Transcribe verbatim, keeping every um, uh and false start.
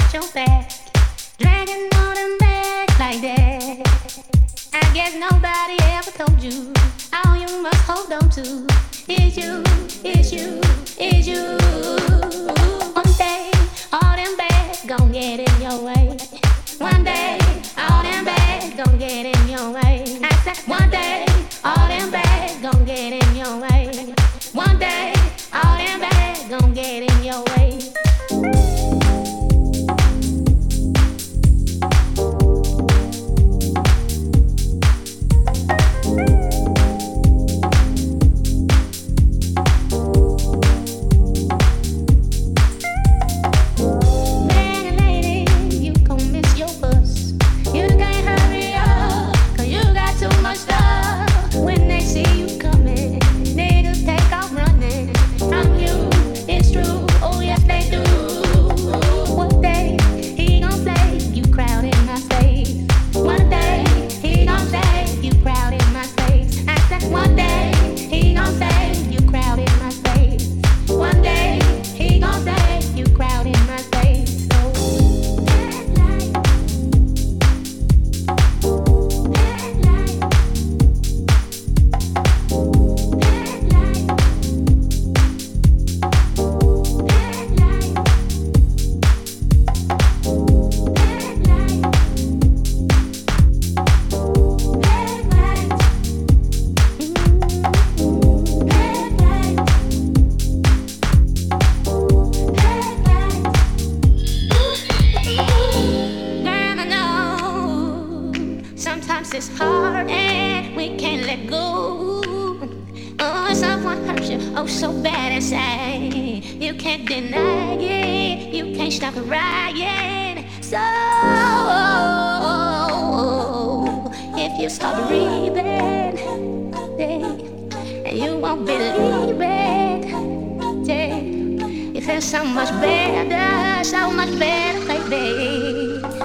your back, dragging on them back like that. I guess nobody ever told you all you must hold on to is you, is you, is you. One day, all them bags gon' get in your way. One day, all them bags gon' get in your way. I said, one day, all them bags gon' get in your way. One day, all them bags gon' get in your way. So much better, so much better, baby.